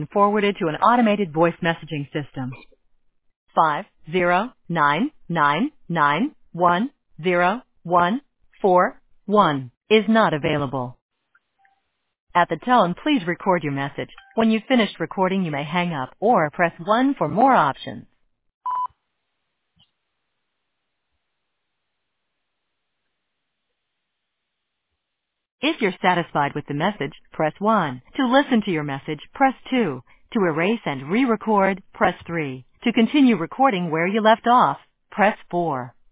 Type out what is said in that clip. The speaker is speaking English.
been forwarded to an automated voice messaging system. 509991041 is not available. At the tone, please record your message. When you've finished recording, you may hang up or press 1 for more options. If you're satisfied with the message, press 1. To listen to your message, press 2. To erase and re-record, press 3. To continue recording where you left off, press 4.